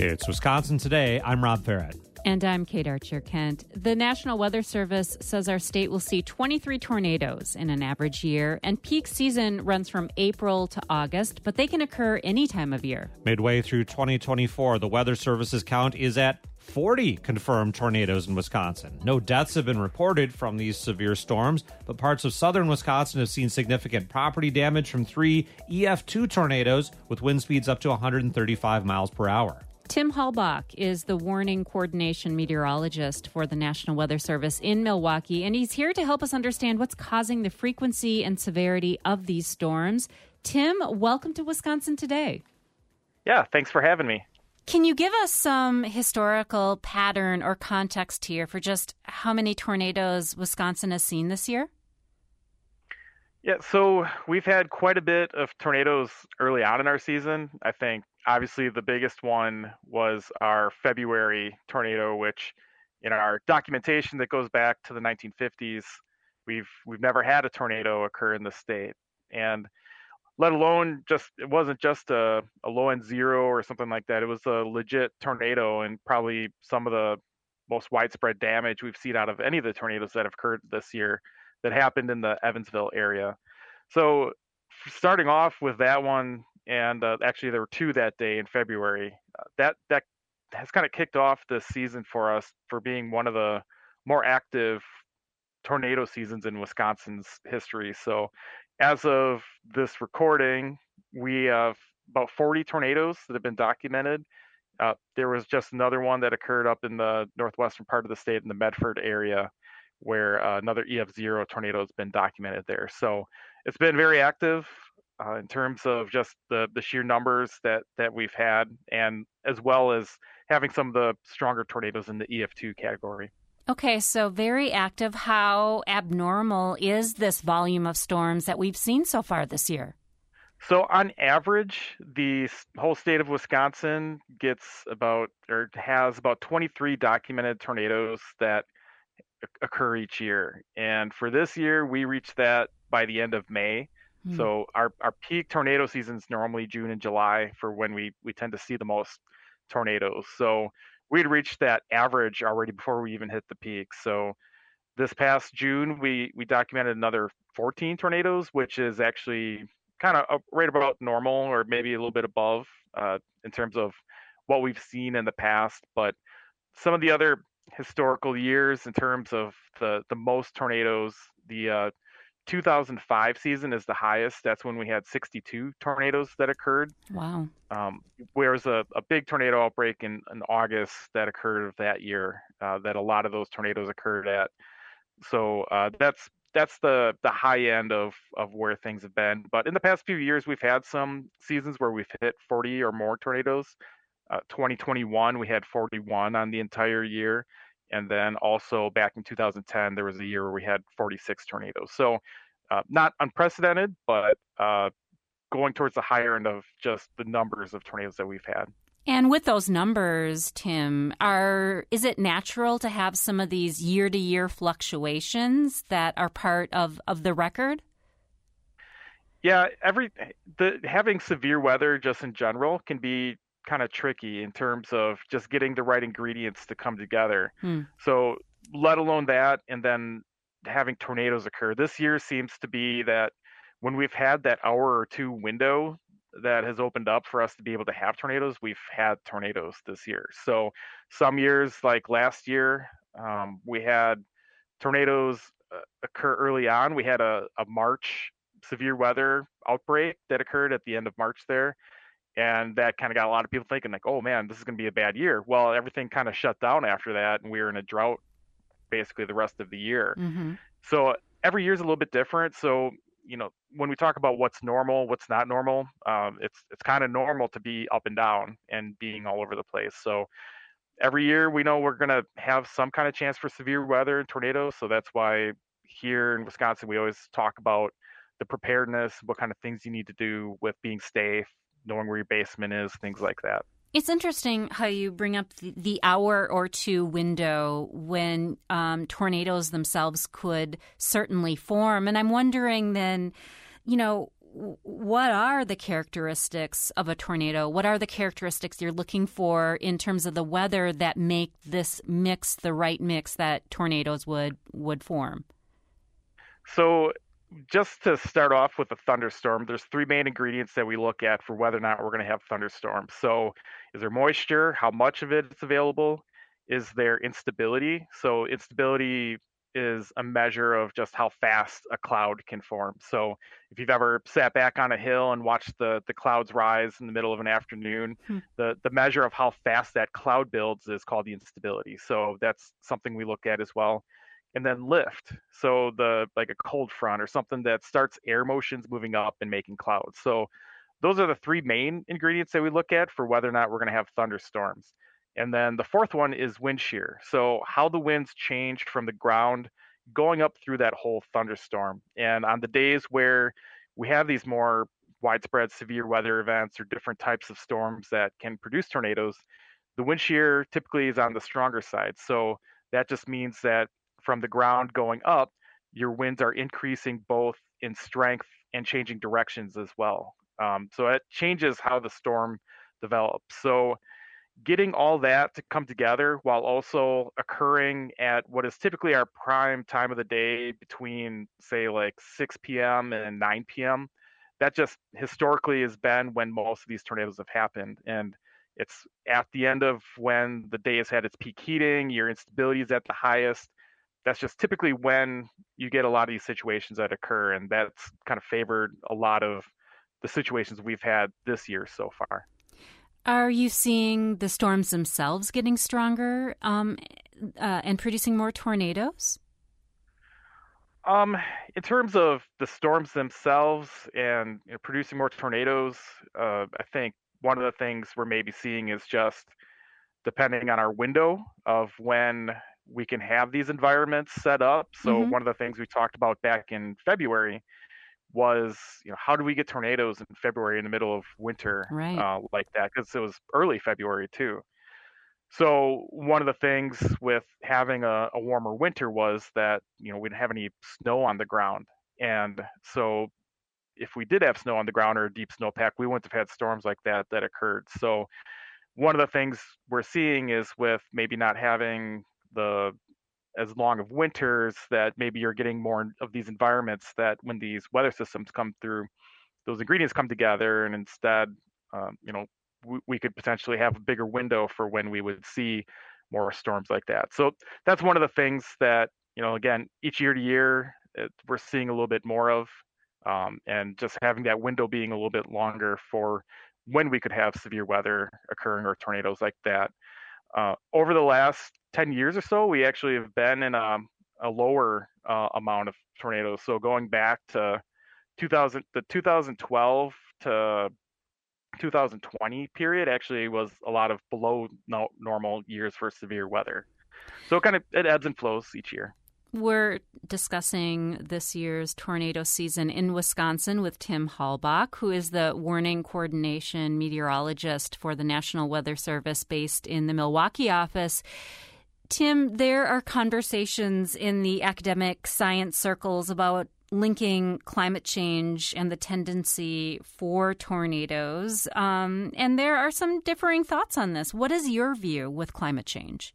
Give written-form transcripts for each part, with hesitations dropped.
It's Wisconsin Today. I'm Rob Farrett. And I'm Kate Archer-Kent. The National Weather Service says our state will see 23 tornadoes in an average year, and peak season runs from April to August, but they can occur any time of year. Midway through 2024, the Weather Service's count is at 40 confirmed tornadoes in Wisconsin. No deaths have been reported from these severe storms, but parts of southern Wisconsin have seen significant property damage from 3 EF2 tornadoes with wind speeds up to 135 miles per hour. Tim Halbach is the warning coordination meteorologist for the National Weather Service in Milwaukee, and he's here to help us understand what's causing the frequency and severity of these storms. Tim, welcome to Wisconsin Today. Yeah, thanks for having me. Can you give us some historical pattern or context here for just how many tornadoes Wisconsin has seen this year? Yeah, so we've had quite a bit of tornadoes early on in our season. I think obviously the biggest one was our February tornado, which in our documentation that goes back to the 1950s, we've never had a tornado occur in the state. And let alone it wasn't just a low end zero or something like that. It was a legit tornado and probably some of the most widespread damage we've seen out of any of the tornadoes that have occurred this year that happened in the Evansville area. So starting off with that one, and actually there were 2 that day in February, that has kind of kicked off this season for us for being one of the more active tornado seasons in Wisconsin's history. So as of this recording, we have about 40 tornadoes that have been documented. There was just another one that occurred up in the northwestern part of the state in the Medford area, where another EF0 tornado has been documented there. So it's been very active in terms of just the sheer numbers that we've had, and as well as having some of the stronger tornadoes in the EF2 category. Okay, so very active. How abnormal is this volume of storms that we've seen so far this year? So on average, the whole state of Wisconsin has about 23 documented tornadoes that occur each year. And for this year, we reached that by the end of May. So our peak tornado season is normally June and July for when we tend to see the most tornadoes. So we'd reached that average already before we even hit the peak. So this past June, we documented another 14 tornadoes, which is actually kind of right about normal or maybe a little bit above in terms of what we've seen in the past. But some of the other historical years in terms of the most tornadoes, the 2005 season is the highest. That's when we had 62 tornadoes that occurred. Wow. Whereas a big tornado outbreak in August that occurred that year, that a lot of those tornadoes occurred at. So that's the high end of where things have been. But in the past few years, we've had some seasons where we've hit 40 or more tornadoes. 2021, we had 41 on the entire year. And then also back in 2010, there was a year where we had 46 tornadoes. So not unprecedented, but going towards the higher end of just the numbers of tornadoes that we've had. And with those numbers, Tim, is it natural to have some of these year-to-year fluctuations that are part of the record? Yeah, having severe weather just in general can be kind of tricky in terms of just getting the right ingredients to come together. So let alone that, and then having tornadoes occur. This year seems to be that when we've had that hour or two window that has opened up for us to be able to have tornadoes, we've had tornadoes this year. So some years, like last year, we had tornadoes occur early on. We had a March severe weather outbreak that occurred at the end of March there. And that kind of got a lot of people thinking like, oh man, this is going to be a bad year. Well, everything kind of shut down after that, and we were in a drought basically the rest of the year. So every year is a little bit different. So, when we talk about what's normal, what's not normal, it's kind of normal to be up and down and being all over the place. So every year we know we're going to have some kind of chance for severe weather and tornadoes. So that's why here in Wisconsin, we always talk about the preparedness, what kind of things you need to do with being safe, knowing where your basement is, things like that. It's interesting how you bring up the hour or two window when tornadoes themselves could certainly form. And I'm wondering then, what are the characteristics of a tornado? What are the characteristics you're looking for in terms of the weather that make this mix the right mix that tornadoes would form? So, just to start off with a thunderstorm, there's three main ingredients that we look at for whether or not we're going to have thunderstorms. So, is there moisture? How much of it is available? Is there instability? So, instability is a measure of just how fast a cloud can form. So, if you've ever sat back on a hill and watched the clouds rise in the middle of an afternoon, the measure of how fast that cloud builds is called the instability. So, that's something we look at as well. And then lift, so the like a cold front or something that starts air motions moving up and making clouds. So those are the three main ingredients that we look at for whether or not we're going to have thunderstorms. And then the fourth one is wind shear, so how the winds change from the ground going up through that whole thunderstorm. And on the days where we have these more widespread severe weather events or different types of storms that can produce tornadoes, the wind shear typically is on the stronger side. So that just means that from the ground going up, your winds are increasing both in strength and changing directions as well. So it changes how the storm develops. So getting all that to come together while also occurring at what is typically our prime time of the day between, say, like 6 p.m. and 9 p.m., that just historically has been when most of these tornadoes have happened. And it's at the end of when the day has had its peak heating, your instability is at the highest. That's just typically when you get a lot of these situations that occur, and that's kind of favored a lot of the situations we've had this year so far. Are you seeing the storms themselves getting stronger and producing more tornadoes? In terms of the storms themselves and producing more tornadoes, I think one of the things we're maybe seeing is just depending on our window of when we can have these environments set up. So Mm-hmm. one of the things we talked about back in February was, how do we get tornadoes in February in the middle of winter Right. like that? Because it was early February too. So one of the things with having a warmer winter was that we didn't have any snow on the ground, and so if we did have snow on the ground or a deep snowpack, we wouldn't have had storms like that occurred. So one of the things we're seeing is with maybe not having the as long of winters, that maybe you're getting more of these environments that when these weather systems come through, those ingredients come together, and instead, we could potentially have a bigger window for when we would see more storms like that. So that's one of the things that, again, each year to year, we're seeing a little bit more of, and just having that window being a little bit longer for when we could have severe weather occurring or tornadoes like that. Over the last 10 years or so, we actually have been in a lower amount of tornadoes. So going back to 2012 to 2020 period actually was a lot of below normal years for severe weather. So it ebbs and flows each year. We're discussing this year's tornado season in Wisconsin with Tim Halbach, who is the warning coordination meteorologist for the National Weather Service based in the Milwaukee office. Tim, there are conversations in the academic science circles about linking climate change and the tendency for tornadoes. And there are some differing thoughts on this. What is your view with climate change?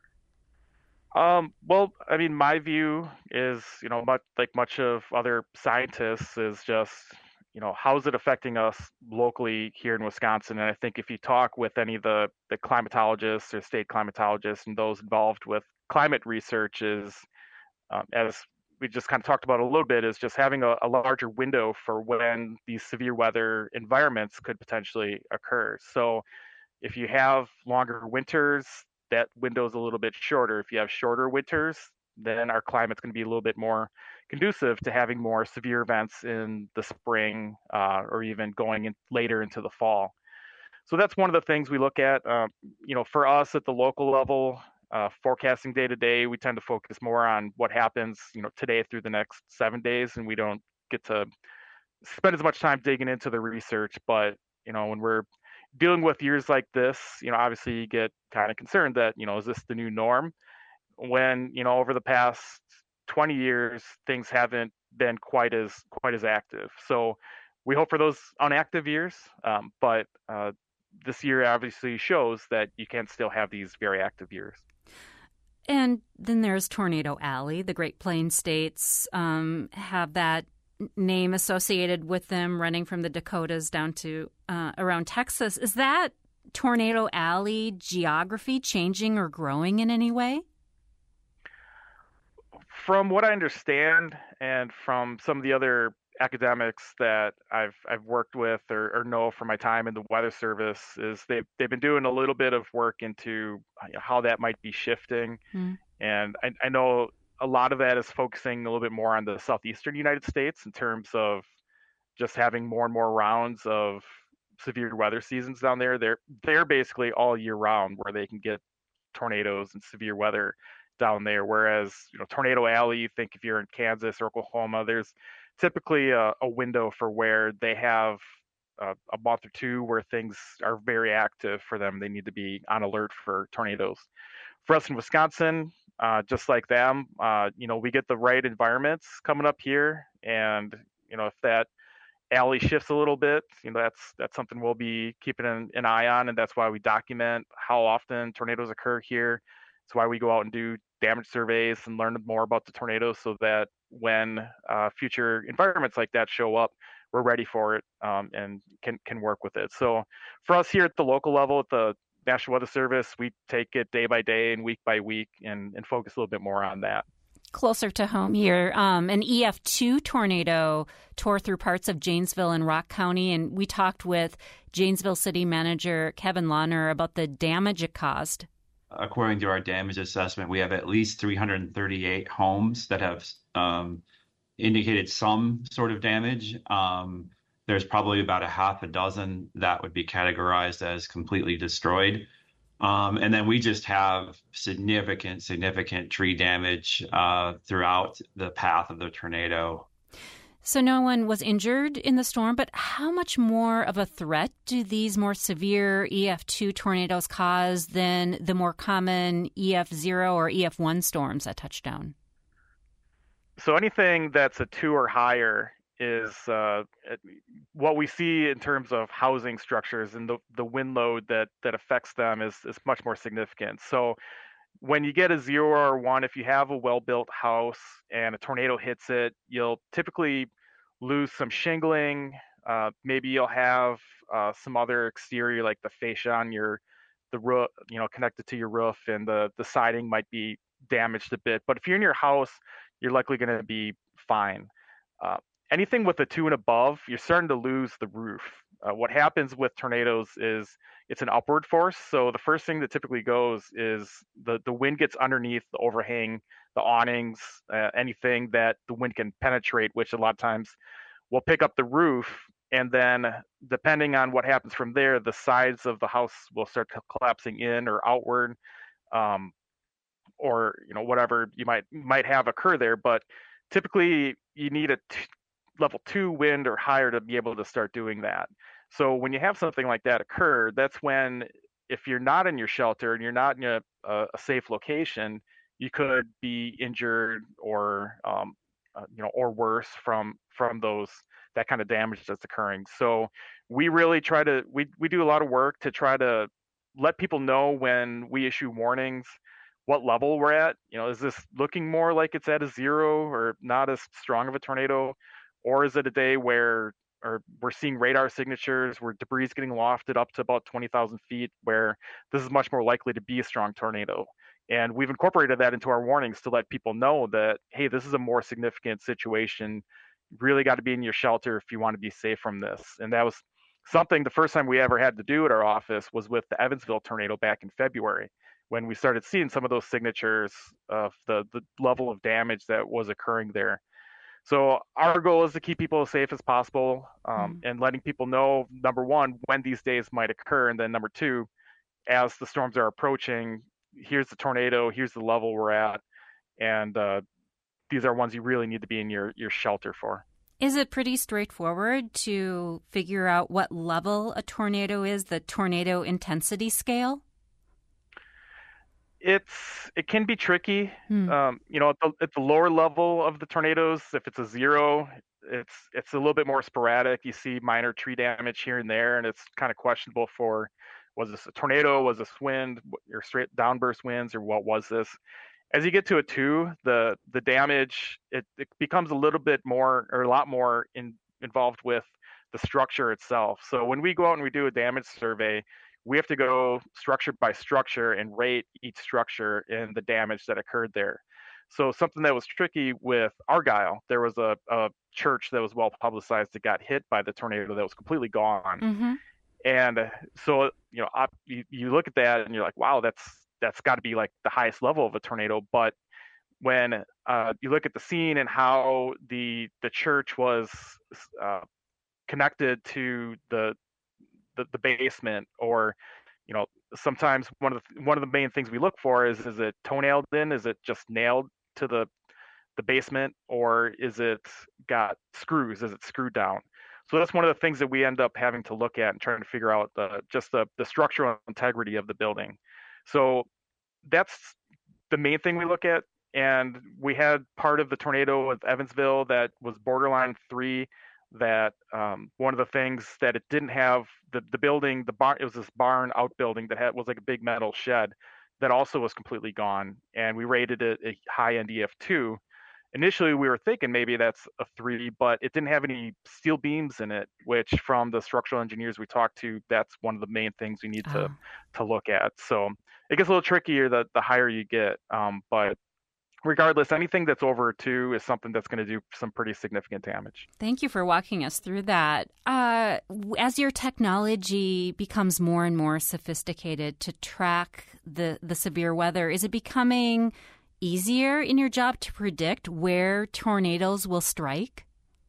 Well, I mean, my view is, much of other scientists, is just, how is it affecting us locally here in Wisconsin? And I think if you talk with any of the climatologists or state climatologists and those involved with climate research, is as we just kind of talked about a little bit, is just having a larger window for when these severe weather environments could potentially occur. So if you have longer winters, that window is a little bit shorter. If you have shorter winters, then our climate's going to be a little bit more conducive to having more severe events in the spring, or even going in later into the fall. So that's one of the things we look at. For us at the local level, forecasting day to day, we tend to focus more on what happens, today through the next 7 days, and we don't get to spend as much time digging into the research. But when we're dealing with years like this, obviously you get kind of concerned that, is this the new norm? When, over the past 20 years, things haven't been quite as active. So we hope for those unactive years, but this year obviously shows that you can still have these very active years. And then there's Tornado Alley. The Great Plains states have that name associated with them, running from the Dakotas down to around Texas. Is that Tornado Alley geography changing or growing in any way? From what I understand, and from some of the other academics that I've worked with or know from my time in the Weather Service, is they've been doing a little bit of work into how that might be shifting. And I know a lot of that is focusing a little bit more on the southeastern United States in terms of just having more and more rounds of severe weather seasons down there. They're basically all year round where they can get tornadoes and severe weather down there. Whereas, Tornado Alley, you think if you're in Kansas or Oklahoma, there's typically a window for where they have a month or two where things are very active for them. They need to be on alert for tornadoes. For us in Wisconsin, just like them, we get the right environments coming up here, and if that alley shifts a little bit, that's something we'll be keeping an eye on, and that's why we document how often tornadoes occur here. It's why we go out and do damage surveys and learn more about the tornadoes, so that when future environments like that show up, we're ready for it and can work with it. So for us here at the local level, at the National Weather Service, we take it day by day and week by week and focus a little bit more on that. Closer to home here, an EF2 tornado tore through parts of Janesville and Rock County, and we talked with Janesville City Manager Kevin Lahner about the damage it caused. According to our damage assessment, we have at least 338 homes that have indicated some sort of damage. There's probably about a half a dozen that would be categorized as completely destroyed. And then we just have significant tree damage throughout the path of the tornado. So no one was injured in the storm, but how much more of a threat do these more severe EF2 tornadoes cause than the more common EF0 or EF1 storms that touch down? So anything that's a 2 or higher is what we see in terms of housing structures, and the wind load that affects them is much more significant. So when you get a 0 or 1, if you have a well-built house and a tornado hits it, you'll typically lose some shingling. Maybe you'll have some other exterior, like the fascia on the roof, connected to your roof, and the siding might be damaged a bit. But if you're in your house, you're likely going to be fine. Anything with a 2 and above, you're starting to lose the roof. What happens with tornadoes is it's an upward force. So the first thing that typically goes is the wind gets underneath the overhang, the awnings, anything that the wind can penetrate, which a lot of times will pick up the roof. And then depending on what happens from there, the sides of the house will start collapsing in or outward, or whatever you might have occur there. But typically you need a level 2 wind or higher to be able to start doing that. So when you have something like that occur, that's when, if you're not in your shelter and you're not in a safe location, you could be injured or or worse from that kind of damage that's occurring. So we really try to we do a lot of work to try to let people know when we issue warnings what level we're at. Is this looking more like it's at a 0 or not as strong of a tornado? Or is it a day where we're seeing radar signatures where debris is getting lofted up to about 20,000 feet, where this is much more likely to be a strong tornado? And we've incorporated that into our warnings to let people know that, hey, this is a more significant situation. You really got to be in your shelter if you want to be safe from this. And that was something, the first time we ever had to do at our office was with the Evansville tornado back in February, when we started seeing some of those signatures of the level of damage that was occurring there. So our goal is to keep people as safe as possible, and letting people know, number one, when these days might occur, and then number two, as the storms are approaching, here's the tornado, here's the level we're at, and these are ones you really need to be in your shelter for. Is it pretty straightforward to figure out what level a tornado is, the tornado intensity scale? It can be tricky. Hmm. At the lower level of the tornadoes, if it's a zero, it's a little bit more sporadic. You see minor tree damage here and there, and it's kind of questionable for, was this a tornado, was this wind, or straight downburst winds, or what was this? As you get to a two, the damage it becomes a little bit more, or a lot more involved with the structure itself. So when we go out and we do a damage survey, we have to go structure by structure and rate each structure and the damage that occurred there. So something that was tricky with Argyle, there was a church that was well publicized that got hit by the tornado that was completely gone. Mm-hmm. And so, you look at that and you're like, wow, that's got to be like the highest level of a tornado. But when you look at the scene and how the church was connected to the basement, or sometimes one of the main things we look for is it toenailed in, is it just nailed to the basement, or is it got screws, is it screwed down? So that's one of the things that we end up having to look at and trying to figure out the structural integrity of the building. So that's the main thing we look at. And we had part of the tornado with Evansville that was borderline 3, that one of the things that it didn't have, the building, the barn, it was this barn outbuilding that was like a big metal shed that also was completely gone. And we rated it a high NDF 2. Initially, we were thinking maybe that's a 3, but it didn't have any steel beams in it, which from the structural engineers we talked to, that's one of the main things we need to look at. So it gets a little trickier the higher you get. But regardless, anything that's over 2 is something that's going to do some pretty significant damage. Thank you for walking us through that. As your technology becomes more and more sophisticated to track the severe weather, is it becoming easier in your job to predict where tornadoes will strike?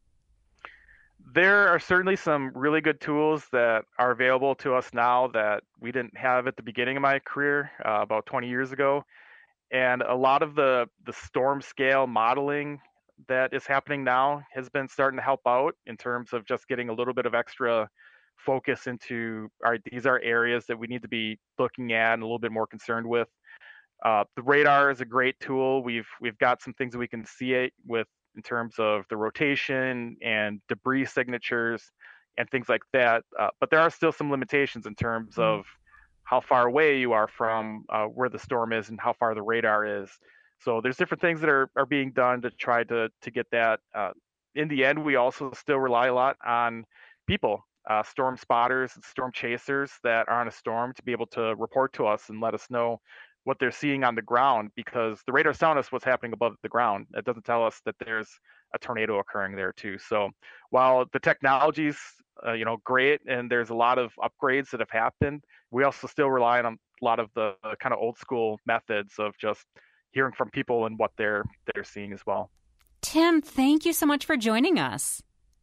There are certainly some really good tools that are available to us now that we didn't have at the beginning of my career about 20 years ago. And a lot of the storm scale modeling that is happening now has been starting to help out in terms of just getting a little bit of extra focus into, all right, these are areas that we need to be looking at and a little bit more concerned with. The radar is a great tool. We've got some things that we can see it with in terms of the rotation and debris signatures and things like that. But there are still some limitations in terms of how far away you are from where the storm is and how far the radar is. So there's different things that are being done to try to get that. In the end, we also still rely a lot on people, storm spotters and storm chasers that are on a storm to be able to report to us and let us know what they're seeing on the ground, because the radar's telling us what's happening above the ground. It doesn't tell us that there's a tornado occurring there too. So while the technology's great and there's a lot of upgrades that have happened, we also still rely on a lot of the kind of old school methods of just hearing from people and what they're seeing as well. Tim, thank you so much for joining us.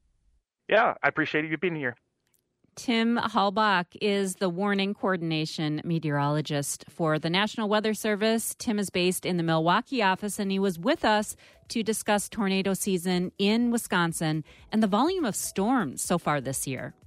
Yeah, I appreciate you being here. Tim Halbach is the warning coordination meteorologist for the National Weather Service. Tim is based in the Milwaukee office, and he was with us to discuss tornado season in Wisconsin and the volume of storms so far this year.